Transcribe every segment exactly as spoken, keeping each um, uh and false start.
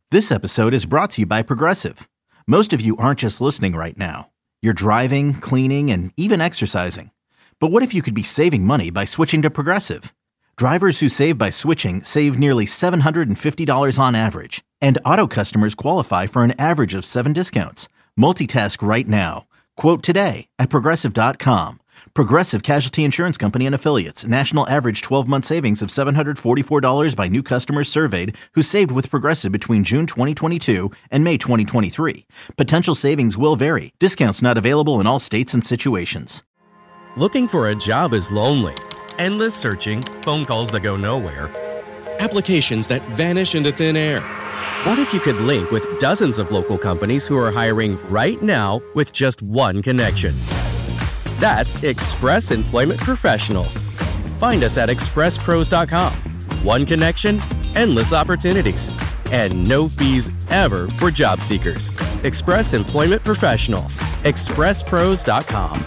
This episode is brought to you by Progressive. Most of you aren't just listening right now. You're driving, cleaning, and even exercising. But what if you could be saving money by switching to Progressive? Drivers who save by switching save nearly seven hundred fifty dollars on average. And auto customers qualify for an average of seven discounts. Multitask right now. Quote today at Progressive dot com. Progressive Casualty Insurance Company and Affiliates. National average twelve-month savings of seven hundred forty-four dollars by new customers surveyed who saved with Progressive between June twenty twenty-two and May twenty twenty-three. Potential savings will vary. Discounts not available in all states and situations. Looking for a job is lonely. Endless searching, phone calls that go nowhere, applications that vanish into thin air. What if you could link with dozens of local companies who are hiring right now with just one connection? That's Express Employment Professionals. Find us at express pros dot com. One connection, endless opportunities, and no fees ever for job seekers. Express Employment Professionals. express pros dot com.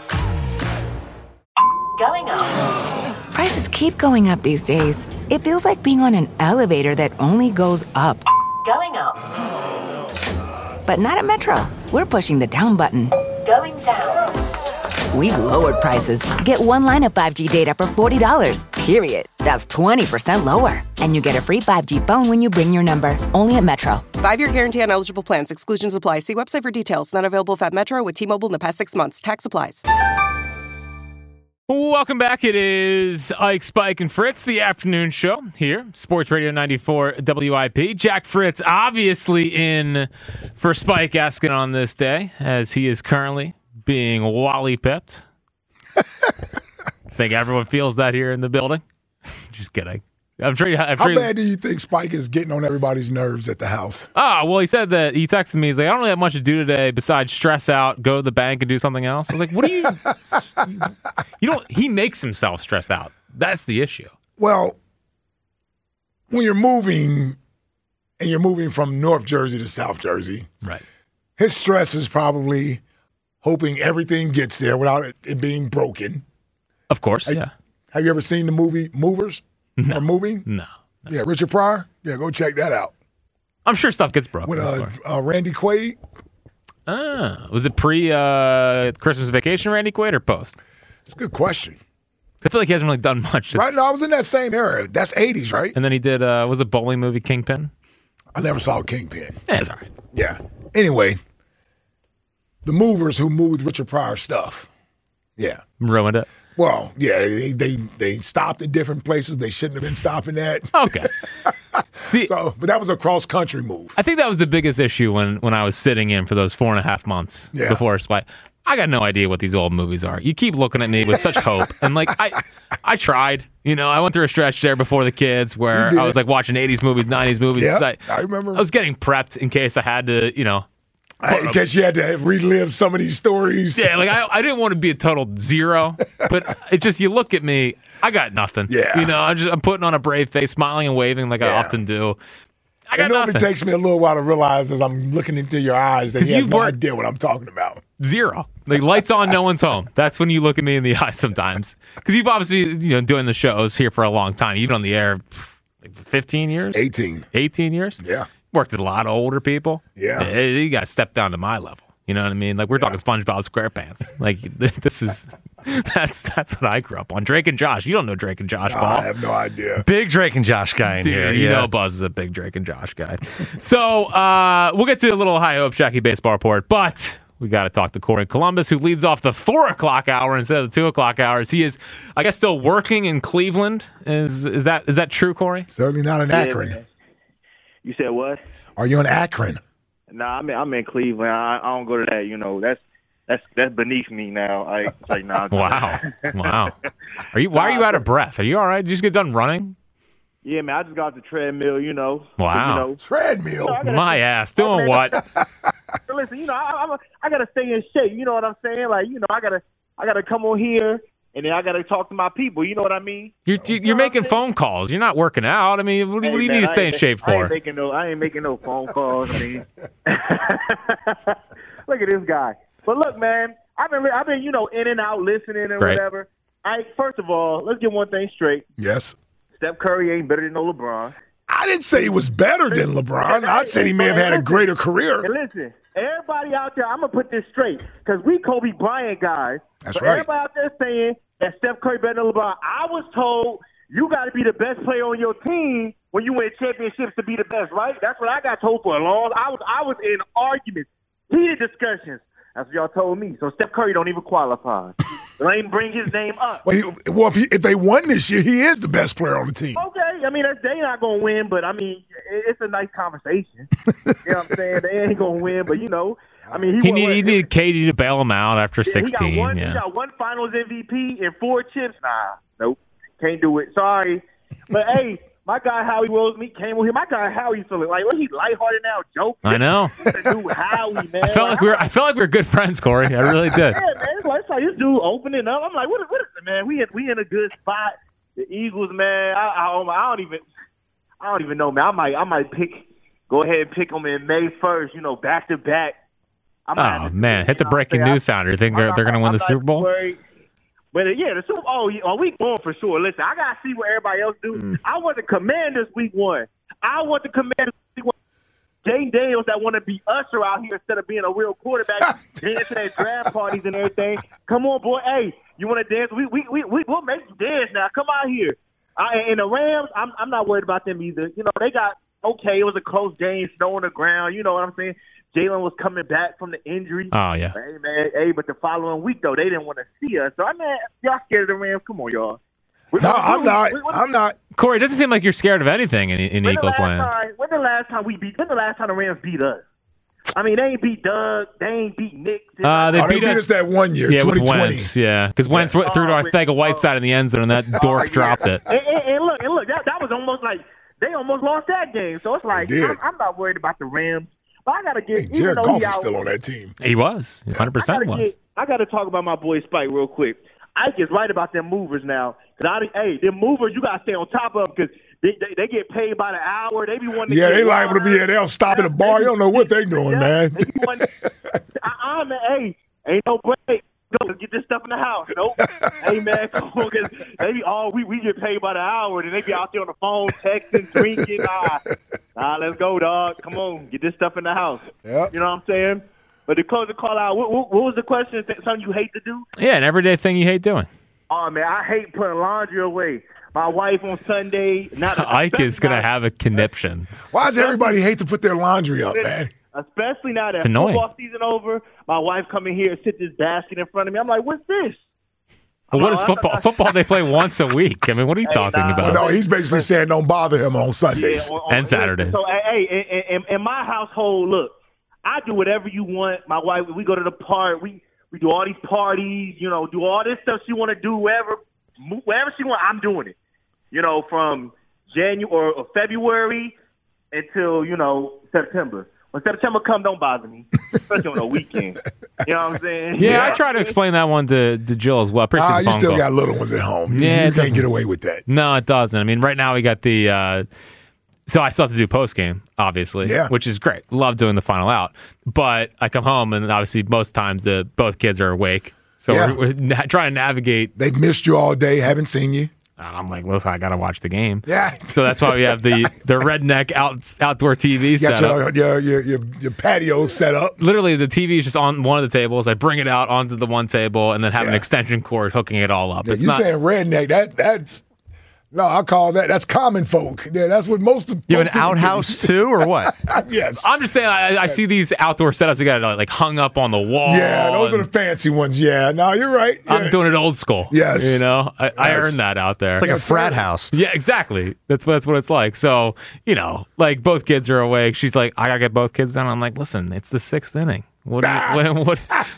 Going up. Prices keep going up these days. It feels like being on an elevator that only goes up. Going up. But not at Metro. We're pushing the down button. Going down. We've lowered prices. Get one line of five G data for forty dollars, period. That's twenty percent lower. And you get a free five G phone when you bring your number. Only at Metro. Five-year guarantee on eligible plans. Exclusions apply. See website for details. Not available if at Metro with T-Mobile in the past six months. Tax applies. Welcome back. It is Ike, Spike, and Fritz, the afternoon show here. Sports Radio ninety-four W I P. Jack Fritz obviously in for Spike asking on this day, as he is currently being Wally pipped. I think everyone feels that here in the building. Just kidding. I'm sure you. I'm How sure bad do you think Spike is getting on everybody's nerves at the house? Ah, well, he said that he texted me. He's like, I don't really have much to do today besides stress out, go to the bank, and do something else. I was like, what do you? You know, he makes himself stressed out. That's the issue. Well, when you're moving, and you're moving from North Jersey to South Jersey, right? His stress is probably hoping everything gets there without it, it being broken. Of course, have, yeah. Have you ever seen the movie Movers? No. Or Moving? No, no. Yeah, Richard Pryor? Yeah, go check that out. I'm sure stuff gets broken. With uh, uh, Randy Quaid? Ah, was it pre uh, Christmas Vacation Randy Quaid or post? It's a good question. I feel like he hasn't really done much. Right now, I was in that same era. That's eighties, right? And then he did, uh, was it bowling movie Kingpin? I never saw Kingpin. Yeah, it's all right. Yeah. Anyway, the movers who moved Richard Pryor stuff. Yeah. Ruined it. Well, yeah, they, they they stopped at different places they shouldn't have been stopping at. Okay. See, so, but that was a cross-country move. I think that was the biggest issue when, when I was sitting in for those four and a half months yeah. before Spike. I got no idea what these old movies are. You keep looking at me with such hope. And, like, I I tried. You know, I went through a stretch there before the kids where I was, like, watching eighties movies, nineties movies. Yeah, I, I remember. I was getting prepped in case I had to, you know. In case you had to relive some of these stories. Yeah, like, I, I didn't want to be a total zero. But it just, you look at me, I got nothing. Yeah. You know, I'm just I'm putting on a brave face, smiling and waving like yeah. I often do. I got it normally nothing. takes me a little while to realize as I'm looking into your eyes that you have no worked, idea what I'm talking about. Zero. Like, lights on, no one's home. That's when you look at me in the eye sometimes. Because you've obviously, you know, doing the shows here for a long time. You've been on the air like fifteen years? eighteen. eighteen years? Yeah. Worked with a lot of older people. Yeah. You got to step down to my level. You know what I mean? Like, we're yeah. talking SpongeBob SquarePants. Like, this is, that's that's what I grew up on. Drake and Josh. You don't know Drake and Josh, no, Paul. I have no idea. Big Drake and Josh guy in Dude, here. You yeah. know Buzz is a big Drake and Josh guy. So, uh, we'll get to a little High Hope Shacky baseball report, but we got to talk to Corey Columbus, who leads off the four o'clock hour instead of the two o'clock hours. He is, I guess, still working in Cleveland. Is is that is that true, Corey? Certainly not in yeah, Akron. Man. You said what? Are you in Akron? No, nah, I'm in, I'm in Cleveland. I, I don't go to that. You know, that's that's that's beneath me now. I it's like nah. Wow, wow. Are you? Why are you out of breath? Are you all right? Did you just get done running? Yeah, man. I just got off the treadmill. You know. Wow. You know, treadmill. You know, My ass doing what? Listen, you know, I, I'm a, I gotta stay in shape. You know what I'm saying? Like, you know, I gotta I gotta come on here. And then I got to talk to my people. You know what I mean? You're you're you know making phone calls. You're not working out. I mean, what, hey, what do you man, need to stay in shape for? I ain't making no. I ain't making no phone calls. I mean, look at this guy. But look, man, I've been I've been you know in and out listening and Great. whatever. I first of all, let's get one thing straight. Yes. Steph Curry ain't better than no LeBron. I didn't say he was better than LeBron. I said he may have had a greater career. And listen, everybody out there, I'm going to put this straight because we Kobe Bryant guys. That's but right. Everybody out there saying that Steph Curry better than LeBron. I was told you got to be the best player on your team when you win championships to be the best, right? That's what I got told for a long. I was I was in arguments, heated discussions. That's what y'all told me. So Steph Curry don't even qualify. Don't even bring his name up. Well, he, well if, he, if they won this year, he is the best player on the team. Okay, I mean that's, they not gonna win, but I mean it's a nice conversation. You know what I'm saying? They ain't gonna win, but you know, I mean he, He, won, need, what, he needed K D to bail him out after yeah, sixteen. He got one, yeah. he got one Finals M V P and four chips. Nah, nope, can't do it. Sorry, but hey. My guy Howie Rosemead came over here. My guy Howie feeling like, what, he lighthearted now, joke. I know. Dude, Howie, man. I felt like we were. I felt like we were good friends, Corey. I really did. Yeah, man. It's like, it's like this dude opening up. I'm like, what? What is it, man? We in, we in a good spot. The Eagles, man. I, I, I don't even. I don't even know, man. I might. I might pick. Go ahead and pick them in May first. You know, back to back. Oh man, hit the breaking news sounder. You think they're they're going to win the Super Bowl? Worried. But, uh, yeah, the Super Bowl, oh, week one for sure. Listen, I got to see what everybody else do. Mm. I want the Commanders week one. I want the Commanders week one. Jane Daniels that want to be Usher out here instead of being a real quarterback, dancing at draft parties and everything. Come on, boy. Hey, you want to dance? We, we, we, we, we'll make you dance now. Come out here. Uh, and the Rams, I'm, I'm not worried about them either. You know, they got, okay, it was a close game, snow on the ground. You know what I'm saying? Jalen was coming back from the injury. Oh, yeah. Hey, man. Hey, but the following week, though, they didn't want to see us. So, I mean, y'all scared of the Rams? Come on, y'all. We're no, gonna, I'm we, not. we, we, I'm not. Corey, it doesn't seem like you're scared of anything in, in Eagles land. Time, when the last time we beat? When the last time the Rams beat us? I mean, they ain't beat Doug. They ain't beat Nick. Uh, they, oh, beat, they beat us, us that one year, yeah, twenty twenty. With Wentz, yeah, because Wentz yeah. threw to Oh, Arthega Whiteside in the end zone, and that dork oh, yeah. dropped it. And, and, and look, and look, that, that was almost like they almost lost that game. So it's like I'm, I'm not worried about the Rams. But I got to get hey, Jared even Goff he is out, still on that team. He was. one hundred percent I gotta was. Get, I got to talk about my boy Spike real quick. Ike is right about them movers now. Cause I, hey, them movers, you got to stay on top of them because they, they, they get paid by the hour. They be wanting to Yeah, get they liable to be at L stop at a bar. You don't know what they doing, yeah, man. They be wanting, I, I, man, hey, ain't no break. Go get this stuff in the house. Nope. Hey, man, come on, because they be all, we, we get paid by the hour, and they be out there on the phone, texting, drinking. Nah, nah, let's go, dog. Come on, get this stuff in the house. Yep. You know what I'm saying? But to close the call out, what, what, what was the question? Something you hate to do? Yeah, an everyday thing you hate doing. Oh, man, I hate putting laundry away. My wife on Sunday. Not Ike is going to have a conniption. Why does everybody hate to put their laundry up, man? Especially now that It's annoying. football season over, my wife come in here and sit this basket in front of me. I'm like, what's this? Well, what is football? Football they play once a week. I mean, what are you Hey, talking nah. about? Well, no, he's basically saying don't bother him on Sundays. Yeah, on- And Saturdays. So, hey, in, in, in my household, look, I do whatever you want. My wife, we go to the park. We we do all these parties. You know, do all this stuff she want to do. Wherever, wherever she want, I'm doing it. You know, from January or, or February until you know September. When September come, don't bother me, especially on a weekend. You know what I'm saying? Yeah, Yeah. I try to explain that one to, to Jill as well. Appreciate Ah, the you phone still call. got little ones at home. You, Yeah, you it can't doesn't- get away with that. No, it doesn't. I mean, right now we got the. Uh, so I still have to do post game, obviously, Yeah. which is great. Love doing the final out, but I come home and obviously most times the both kids are awake, so Yeah. we're, we're na- trying to navigate. They've missed you all day, haven't seen you. And I'm like, listen, I gotta watch the game. Yeah. So that's why we have the the redneck out outdoor T V You got set up. your, your, your, your, your patio set up. Literally, the T V is just on one of the tables. I bring it out onto the one table and then have an Yeah. extension cord hooking it all up. Yeah, It's you not. saying redneck? That that's no, I call that that's common folk. Yeah, that's what most of You have most an people do. outhouse too, or what? Yes. I'm just saying, I, I see these outdoor setups that got like hung up on the wall. Yeah, those are the and fancy ones. Yeah, no, you're right. Yeah. I'm doing it old school. Yes. You know, I, I Yes. earned that out there. It's like a Yes, frat sir. house. Yeah, exactly. That's what that's what it's like. So, you know, like both kids are awake. She's like, I gotta get both kids down. I'm like, listen, it's the sixth inning. What? Do you, what, what?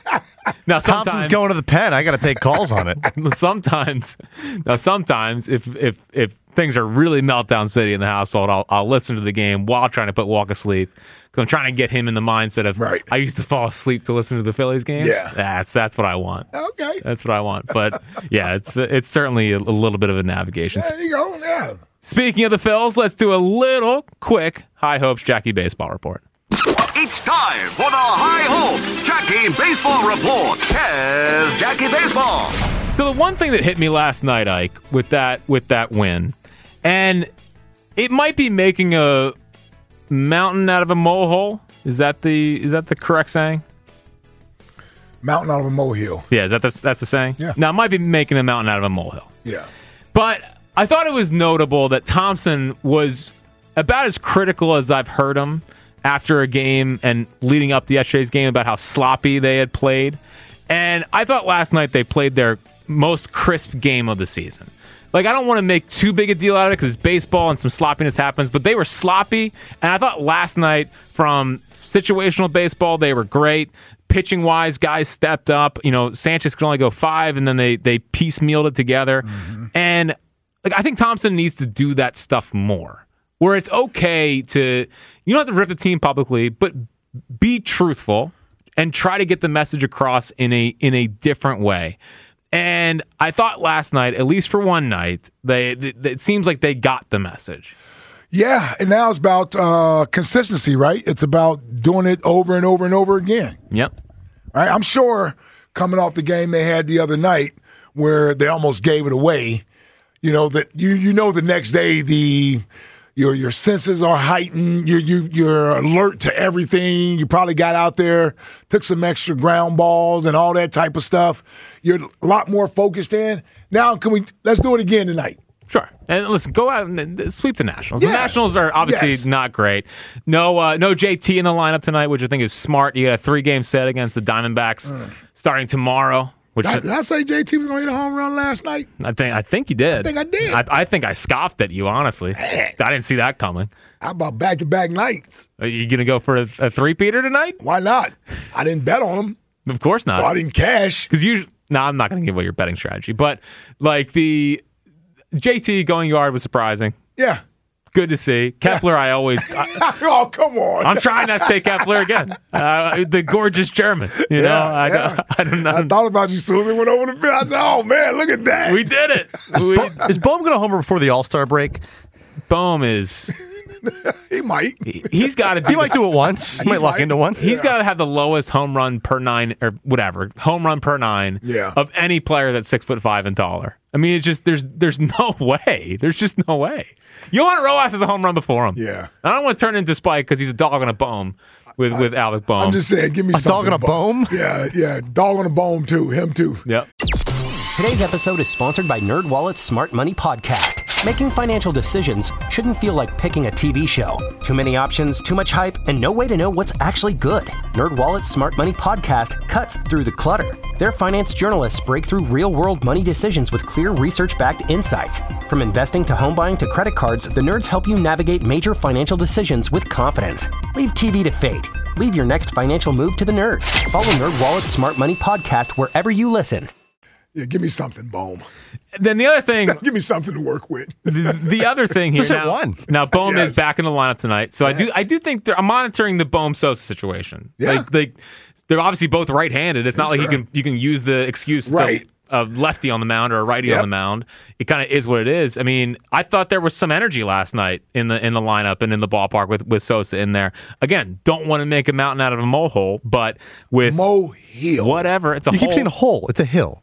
Now Thompson's sometimes going to the pen. I got to take calls on it. sometimes, now sometimes if if if things are really meltdown city in the household, I'll I'll listen to the game while trying to put Walk asleep because I'm trying to get him in the mindset of Right. I used to fall asleep to listen to the Phillies games. Yeah. that's that's what I want. Okay. That's what I want. But yeah, it's it's certainly a, a little bit of a navigation. There you go. Yeah. Speaking of the Phils, let's do a little quick High Hopes Jackie baseball report. It's time for the High Hopes Jackie Baseball Report. Here's Jackie Baseball. So the one thing that hit me last night, Ike, with that with that win, and it might be making a mountain out of a molehill. Is that the is that the correct saying? Mountain out of a molehill. Yeah, is that the, that's the saying? Yeah. Now, it might be making a mountain out of a molehill. Yeah. But I thought it was notable that Thompson was about as critical as I've heard him after a game and leading up to yesterday's game about how sloppy they had played. And I thought last night they played their most crisp game of the season. Like, I don't want to make too big a deal out of it because it's baseball and some sloppiness happens, but they were sloppy. And I thought last night from situational baseball, they were great. Pitching-wise, guys stepped up. You know, Sanchez could only go five, and then they they piecemealed it together. Mm-hmm. And like I think Thompson needs to do that stuff more, where it's okay to, you don't have to rip the team publicly, but be truthful and try to get the message across in a in a different way. And I thought last night, at least for one night, they, they it seems like they got the message. Yeah, and now it's about uh, consistency, right? It's about doing it over and over and over again. Yep. Right? I'm sure coming off the game they had the other night where they almost gave it away, you know, that you you know the next day the your your senses are heightened, you you you're alert to everything. You probably got out there, took some extra ground balls and all that type of stuff. You're a lot more focused in. Now can we let's do it again tonight. Sure. And listen, go out and sweep the Nationals. Yeah. The Nationals are obviously Yes. not great. No uh, no J T in the lineup tonight, which I think is smart. You got a three-game set against the Diamondbacks Mm. starting tomorrow. Which Did I, did I say J T was going to hit a home run last night? I think I think you did. I think I did. I, I think I scoffed at you, honestly. Heck. I didn't see that coming. How about back-to-back nights? Are you going to go for a, a three-peater tonight? Why not? I didn't bet on him, Of course not. so I didn't cash. Because usually, no, I'm not going to give away your betting strategy. But like the J T going yard was surprising. Yeah. Good to see. Kepler, I always. I, oh, come on. I'm trying not to take Kepler again. Uh, the gorgeous German. You know, Yeah, I, yeah. don't, I don't know. I thought about you as soon as we went over the field. I said, oh, man, look at that. We did it. We, Is Bohm going to homer before the All-Star break? Bohm is. He might. He, he's got to be. He might do it once. He might luck might. into one. He's got to have the lowest home run per nine or whatever home run per nine Yeah. of any player that's six foot five and taller. I mean, it's just there's there's no way. There's just no way. Johan Rojas has a home run before him. Yeah. I don't want to turn into Spike because he's a dog on a bone with with Alec Bohm. I'm just saying, give me A something. dog on a Bohm. Bohm? Yeah, yeah. Dog on a bone, too. Him, too. Yep. Today's episode is sponsored by NerdWallet's Smart Money Podcast. Making financial decisions shouldn't feel like picking a T V show. Too many options, too much hype, and no way to know what's actually good. NerdWallet's Smart Money Podcast cuts through the clutter. Their finance journalists break through real-world money decisions with clear research-backed insights. From investing to home buying to credit cards, the nerds help you navigate major financial decisions with confidence. Leave T V to fate. Leave your next financial move to the nerds. Follow NerdWallet's Smart Money Podcast wherever you listen. Yeah, give me something, Bohm. Then the other thing, Give me something to work with. the, the other thing here Just hit now, one. now Bohm Yes. is back in the lineup tonight, so I do I do think they're, I'm monitoring the Bohm Sosa situation. Yeah. Like, like they're obviously both right-handed. It's not That's like you correct. can you can use the excuse Right. to a lefty on the mound or a righty on Yep. the mound. It kind of is what it is. I mean, I thought there was some energy last night in the in the lineup and in the ballpark with, with Sosa in there. Again, don't want to make a mountain out of a molehill, but with Molehill. whatever, it's a You hole. keep saying hole. It's a hill.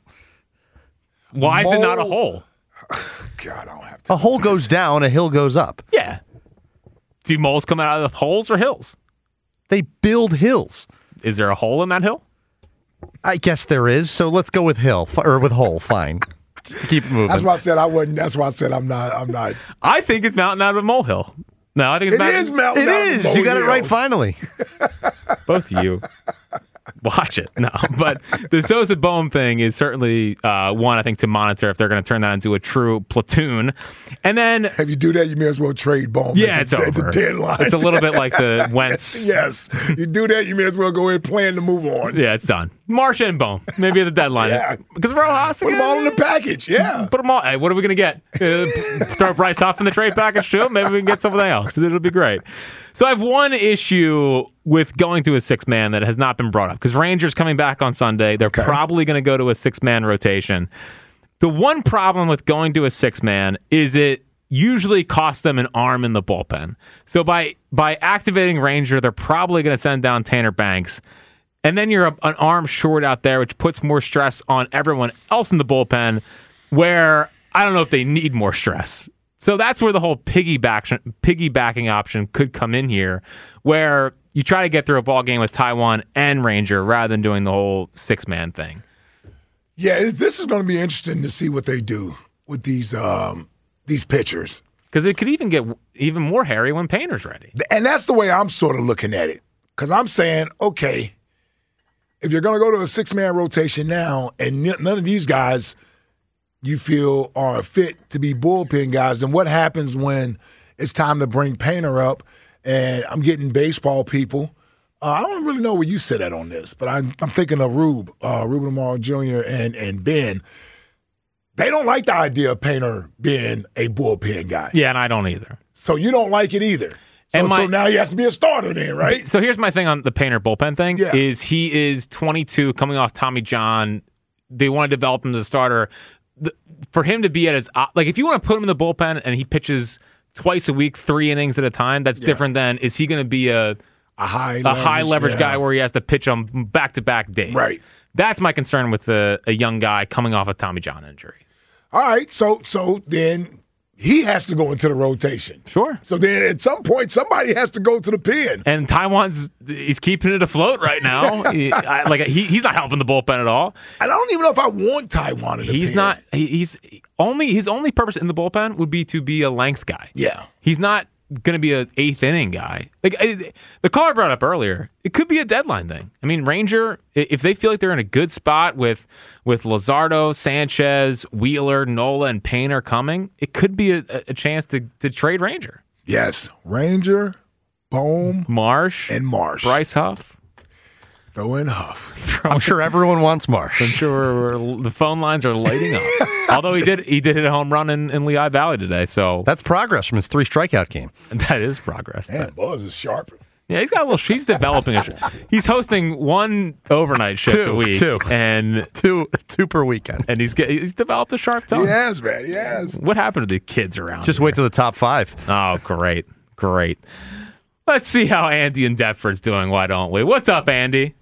Why is it not a Mole- hole? God, I don't have to. A hole goes down, a hill goes up. Yeah. Do moles come out of holes or hills? They build hills. Is there a hole in that hill? I guess there is, so let's go with hill, f- or with hole, fine. Just to keep it moving. That's why I said I wouldn't. That's why I said I'm not. I'm not. I think it's mountain out of a molehill. No, I think it's It mountain. is mountain. It out of is. You got it molehill. right finally. Both of you. Watch it. No, but the Sosa Bohm thing is certainly uh, one, I think, to monitor if they're going to turn that into a true platoon. And then, If you do that, you may as well trade Bohm. yeah, at it's the, over. At the deadline. It's a little bit like the Wentz. Yes. You do that, you may as well go ahead and plan to move on. Yeah, it's done. Marcia and Bohm, maybe at the deadline. Yeah. Because Rojas, Put them again, all in the package. Yeah. Put them all. Hey, what are we going to get? Uh, throw Bryce off in the trade package too? Maybe we can get something else. It'll be great. So I have one issue with going to a six-man that has not been brought up because Rangers coming back on Sunday. They're Okay. probably going to go to a six-man rotation. The one problem with going to a six-man is it usually costs them an arm in the bullpen. So by by activating Ranger, they're probably going to send down Tanner Banks. And then you're a, an arm short out there, which puts more stress on everyone else in the bullpen, where I don't know if they need more stress. So that's where the whole piggyback piggybacking option could come in here, where you try to get through a ball game with Taijuan and Ranger rather than doing the whole six-man thing. Yeah, it's, this is going to be interesting to see what they do with these um, these pitchers. Because it could even get even more hairy when Painter's ready. And that's the way I'm sort of looking at it. Because I'm saying, okay, if you're going to go to a six-man rotation now and n- none of these guys you feel are fit to be bullpen guys, then what happens when it's time to bring Painter up? And I'm getting baseball people. Uh, I don't really know where you sit at on this, but I'm, I'm thinking of Rube, uh, Ruben Amaro Junior and, and Ben. They don't like the idea of Painter being a bullpen guy. Yeah, and I don't either. So you don't like it either. So, And my- so now he has to be a starter then, right? So here's my thing on the Painter bullpen thing: Yeah. is he is twenty-two, coming off Tommy John. They want to develop him as a starter. The, for him to be at his op- like, if you want to put him in the bullpen and he pitches twice a week, three innings at a time, that's Yeah. different than is he going to be a A high a leverage, high leverage yeah. guy where he has to pitch on back to back days. Right. That's my concern with the, a young guy coming off a Tommy John injury. All right, so so then he has to go into the rotation. Sure. So then at some point, somebody has to go to the pen. And Taiwan's he's keeping it afloat right now. he, I, like he, he's not helping the bullpen at all. And I don't even know if I want Taiwan in the He's pen. not. He, he's only his only purpose in the bullpen would be to be a length guy. Yeah. He's not going to be an eighth inning guy. Like I, the caller brought up earlier, it could be a deadline thing. I mean, Ranger, i- if they feel like they're in a good spot with with Luzardo, Sanchez, Wheeler, Nola, and Painter coming, it could be a, a chance to to trade Ranger. Yes, Ranger, Bohm, Marsh, and Marsh. Bryce Huff. Throw in Huff. I'm sure everyone wants Marsh. I'm sure we're, the phone lines are lighting up. Although he did he did hit a home run in, in Lehigh Valley today, so That's progress from his three strikeout game. that is progress. Man, Buzz is sharp. Yeah, he's got a little. He's developing. A, he's hosting one overnight shift Two, a week, two. and Two two per weekend. and he's get, he's developed a sharp tongue. He has, man. He has. What happened to the kids around? Just here? wait till the top five. Oh, great, great. Let's see how Andy in Deptford's doing. Why don't we? What's up, Andy?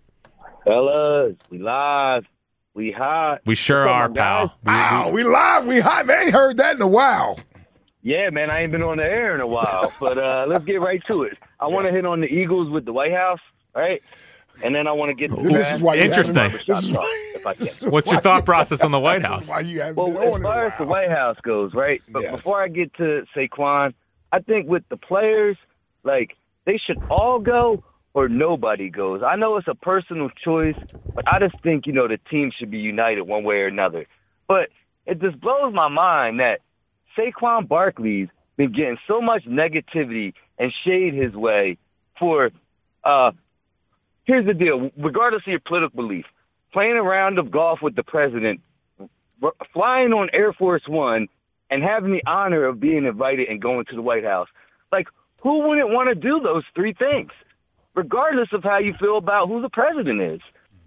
Fellas, we live. We hot. We sure What's up, are, my pal. guys? We- Wow, we live, we hot. Man, I ain't heard that in a while. Yeah, man, I ain't been on the air in a while, but uh, let's get right to it. I want to hit on the Eagles with the White House, right? And then I want to get to This is why you Interesting. haven't- This is why, if I can. this is What's your why thought you- process on the White this House? is why you haven't Well, been as on in a far as the while. White House goes, right? But Yes. before I get to Saquon, I think with the players, like, they should all go or nobody goes. I know it's a personal choice, but I just think, you know, the team should be united one way or another. But it just blows my mind that Saquon Barkley's been getting so much negativity and shade his way for, uh, here's the deal, regardless of your political belief, playing a round of golf with the president, r- flying on Air Force One, and having the honor of being invited and going to the White House. Like, who wouldn't want to do those three things, regardless of how you feel about who the president is?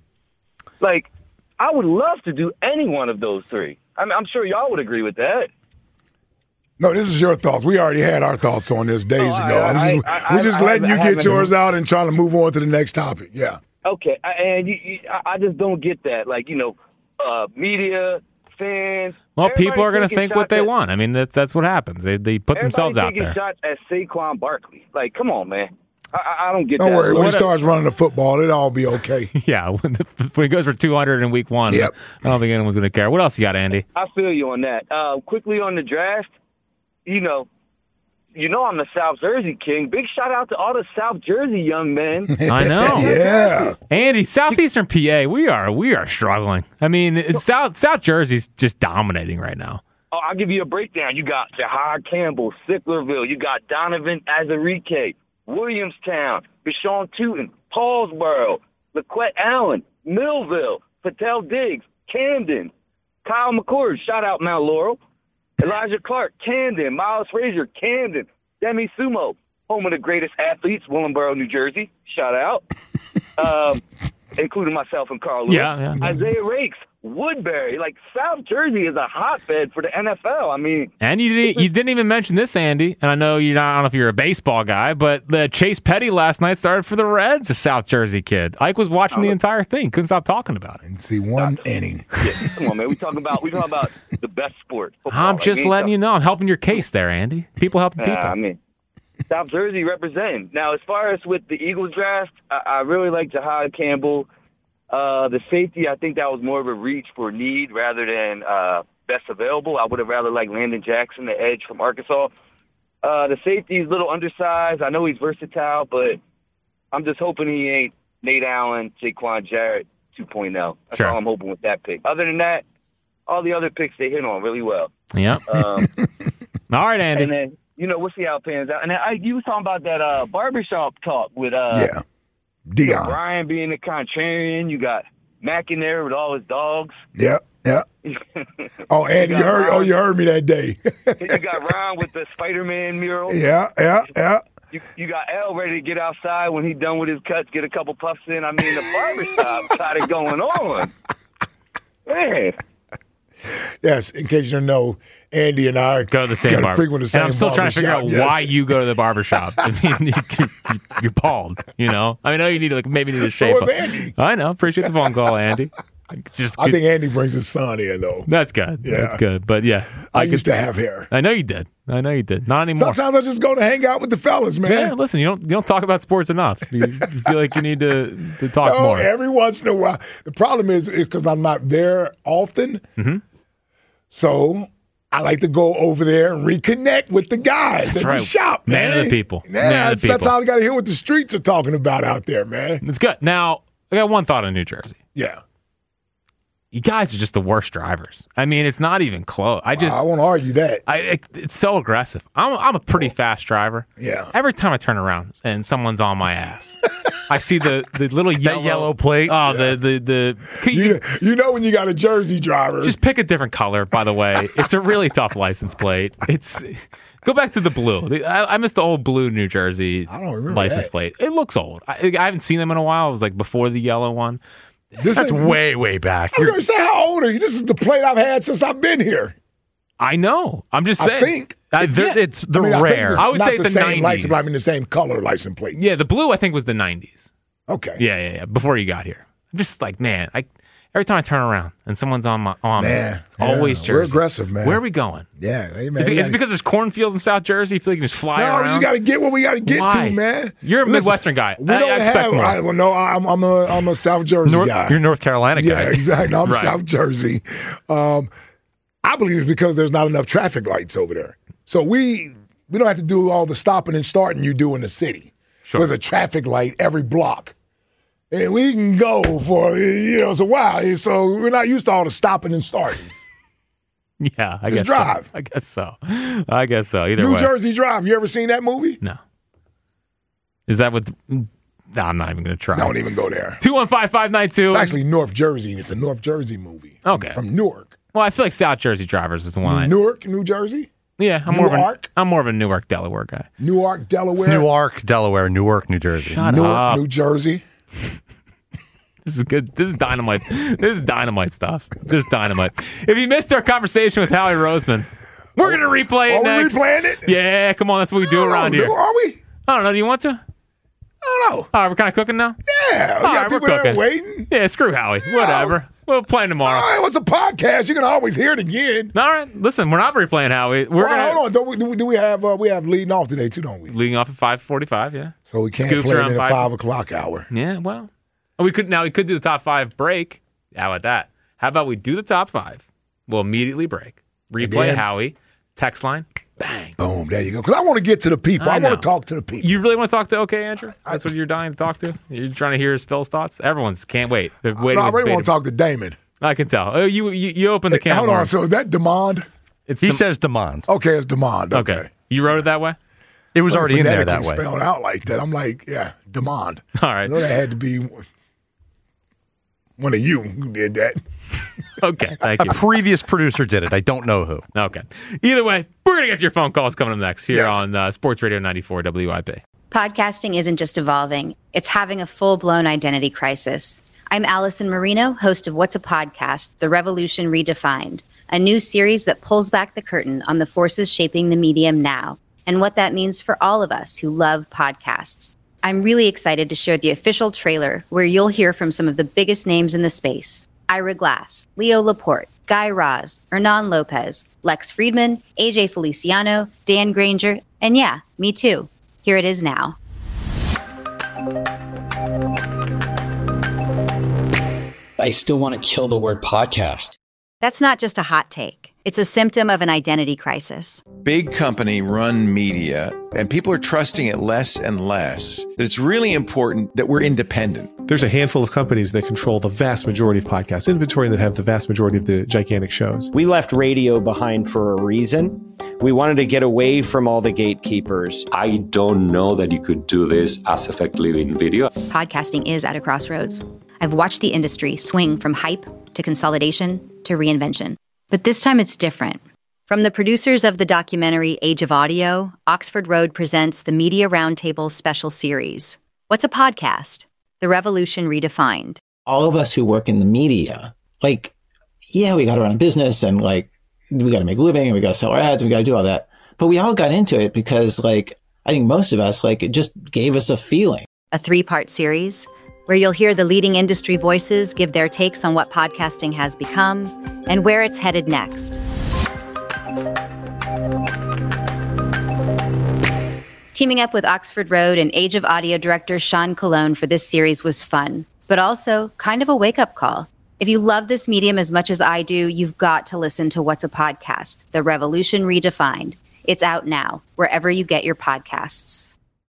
Like, I would love to do any one of those three. I mean, I'm sure y'all would agree with that. No, this is your thoughts. We already had our thoughts on this days Oh, ago. I- I'm just, I- I- we're just I letting you haven't- get yours out and trying to move on to the next topic. Yeah. Okay, I- and you, you, I I just don't get that. Like, you know, uh, media, fans. Well, people are going to everybody's think what they taking shots want. I mean, that's that's what happens. They they put at- themselves out everybody's there. taking shots at Saquon Barkley. Like, come on, man. I, I- I don't get Don't that. worry. When he What a- starts running the football, it'll all be okay. Yeah, when, the, when he goes for two hundred in week one, Yep. I don't think anyone's going to care. What else you got, Andy? I feel you on that. Uh, quickly on the draft, you know, you know I'm the South Jersey king. Big shout out to all the South Jersey young men. I know. Yeah. Andy, Southeastern P A, we are we are struggling. I mean, it's South South Jersey's just dominating right now. Oh, I'll give you a breakdown. You got Jahar Campbell, Sicklerville. You got Donovan Azarique, Williamstown, Deshaun Tootin, Paulsboro, LaQuette Allen, Millville, Patel Diggs, Camden, Kyle McCord, shout out Mount Laurel, Elijah Clark, Camden, Miles Frazier, Camden, Demi Sumo, home of the greatest athletes, Willingboro, New Jersey, shout out. Um, including myself and Carl Lewis. Yeah, yeah, yeah. Isaiah Rakes, Woodbury. Like, South Jersey is a hotbed for the N F L. I mean, and you didn't, you didn't even mention this, Andy. And I know you're not. I don't know if you're a baseball guy, but the Chase Petty last night started for the Reds, a South Jersey kid. Ike was watching the entire thing, couldn't stop talking about it. And see one inning. Yeah, come on, man. We talking about we talking about the best sport. Football. I'm just like, letting you know. I'm helping your case there, Andy. People helping people. Yeah, I mean, South Jersey representing. Now, as far as with the Eagles draft, I, I really like Jahad Campbell. Uh, the safety, I think that was more of a reach for need rather than uh, best available. I would have rather liked Landon Jackson, the edge from Arkansas. Uh, the safety is a little undersized. I know he's versatile, but I'm just hoping he ain't Nate Allen, Jaquan Jarrett two point oh. That's Sure. all I'm hoping with that pick. Other than that, all the other picks they hit on really well. Yeah. Um, all right, Andy. And then, you know, we'll see how it pans out. And then I, you was talking about that uh, barbershop talk with uh, Yeah. Dion. Brian being the contrarian. You got Mac in there with all his dogs. Yep, yep. Oh, Andy, you, got heard. Ron. Oh, you heard me that day. You got Ron with the Spider-Man mural. Yeah, yeah, yeah. You, you got L ready to get outside when he's done with his cuts, get a couple puffs in. I mean, the barbershop got it going on. Man. Yes, in case you don't know, Andy and I go to the same gotta barber. frequent the same and I'm still trying to figure out barbershop, yes. why you go to the barbershop. I mean, you, you, you're bald, you know? I mean, I know you need to, like, maybe need a So shape is up. Andy. I know. Appreciate the phone call, Andy. Just I think Andy brings his son in, though. That's good. Yeah. That's good. But, yeah. I, could- used to have hair. I know you did. I know you did. Not anymore. Sometimes I just go to hang out with the fellas, man. Yeah, listen, you don't you don't talk about sports enough. You, you feel like you need to, to talk Oh, more. every once in a while. The problem is because I'm not there often. Mm-hmm. So I like to go over there and reconnect with the guys That's at right. the shop, man. Man of the people. Yeah, Man of the people. sometimes I got to hear what the streets are talking about out there, man. It's good. Now, I got one thought on New Jersey. Yeah. You guys are just the worst drivers. I mean, it's not even close. I just I won't argue that. I it, it's so aggressive. I'm I'm a pretty fast driver. Yeah. Every time I turn around and someone's on my ass, I see the, the little yellow, yellow plate. Oh, the the the. Can you, You, you know when you got a Jersey driver. just pick a different color. By the way, it's a really tough license plate. It's go back to the blue. The- I, I miss the old blue New Jersey I don't remember license that. plate. It looks old. I, I haven't seen them in a while. It was like before the yellow one. This That's is- way, way back. I'm You're- going to say, how old are you? This is the plate I've had since I've been here. I know. I'm just I saying. think. I, they're- yeah. it's the I mean, I think rare. it's I would not say the, the same nineties. license, but I mean the same color license plate. Yeah, the blue I think was the nineties. Okay. Yeah, yeah, yeah. Before you got here, I'm just like, man, I every time I turn around and someone's on my on Man, me, it's always yeah, Jersey. we're aggressive, man. Where are we going? Yeah. Hey, man, Is it, we is it gotta- because there's cornfields in South Jersey? You feel like you can just fly No, around? you got to get what we got to get Why? to, man. You're a Listen, Midwestern guy. We I- don't I expect have. more. I, well, no, I'm I'm a I'm a South Jersey North, guy. you're North Carolina yeah, guy. exactly. I'm Right. South Jersey. Um, I believe it's because there's not enough traffic lights over there. So we we don't have to do all the stopping and starting you do in the city. Sure. There's a traffic light every block. And we can go for, you know, it's a while. So we're not used to all the stopping and starting. Yeah, I Just guess drive. So. I guess so. I guess so. Either New way, Jersey Drive. You ever seen that movie? no. Is that what? No, I'm not even going to try. Don't even go there. Two one five five nine two. It's actually North Jersey, and it's a North Jersey movie. Okay. From Newark. Well, I feel like South Jersey drivers is the one. I, Newark, New Jersey? yeah, I'm more of a Newark? I'm more of a Newark, Delaware guy. Newark, Delaware. Newark, Delaware, Newark, New Jersey. Shut Newark, up. New Jersey. This is good. This is dynamite. This is dynamite stuff. This is dynamite. If you missed our conversation with Howie Roseman, we're gonna replay it Are we next. replaying it? Yeah, come on. That's what we do I don't around know. here. Are we? I don't know. Do you want to? I don't know. All right, we're kind of cooking now. Yeah, we All got right, we're people there cooking. waiting. Yeah, screw Howie. Whatever. We'll play him tomorrow. All right, what's a podcast? You can always hear it again. All right. Listen, we're not replaying Howie. We're Well, gonna hold on. Don't we, do, we, do we have uh, we have leading off today too? Don't we? leading off at five forty-five. Yeah. So we can't Scoops play it around in the five- five o'clock hour. Yeah. Well, we could now. We could do the top five break. How about that? How about we do the top five? We'll immediately break. Replay then- Howie. Text line. Bang. Boom. There you go. Because I want to get to the people. I I, know. want to talk to the people. You really want to talk to OK Andrew? That's what you're dying to talk to? You're trying to hear his Phil's thoughts? Everyone's can't wait. They're waiting. No, I with really want bated- to talk to Damon. I can tell. Oh, you you, you opened the Hey, can. hold of on. worms. So is that Demond? It's He the- says demand. Okay, it's Demond. okay. Okay. You wrote it that way. It was already in there that Phonetically way. spelled out like that. I'm like, yeah, Demond. All I right. know that had to be one of you who did that. Okay. Thank you. A previous producer did it. I don't know who. Okay. Either way, we're gonna get to your phone calls coming up next here Yes. on uh, Sports Radio ninety-four W I P. Podcasting isn't just evolving, it's having a full blown identity crisis. I'm Allison Marino, host of What's a Podcast, The Revolution Redefined, a new series that pulls back the curtain on the forces shaping the medium now and what that means for all of us who love podcasts. I'm really excited to share the official trailer where you'll hear from some of the biggest names in the space. Ira Glass, Leo Laporte, Guy Raz, Hernan Lopez, Lex Friedman, A J Feliciano, Dan Granger, and yeah, me too. Here it is now. I still want to kill the word podcast. That's not just a hot take. It's a symptom of an identity crisis. Big company run media, and people are trusting it less and less. That it's really important that we're independent. There's a handful of companies that control the vast majority of podcast inventory that have the vast majority of the gigantic shows. We left radio behind for a reason. We wanted to get away from all the gatekeepers. I don't know that you could do this as effectively in video. Podcasting is at a crossroads. I've watched the industry swing from hype to consolidation to reinvention. But this time it's different. From the producers of the documentary Age of Audio, Oxford Road presents the Media Roundtable special series. What's a podcast? The Revolution Redefined. All of us who work in the media, like, yeah, we got to run a business and like, we got to make a living and we got to sell our ads and we got to do all that. But we all got into it because like, I think most of us, like, it just gave us a feeling. A three-part series where you'll hear the leading industry voices give their takes on what podcasting has become and where it's headed next. Teaming up with Oxford Road and Age of Audio director Sean Colon for this series was fun, but also kind of a wake-up call. If you love this medium as much as I do, you've got to listen to What's a Podcast? The Revolution Redefined. It's out now, wherever you get your podcasts.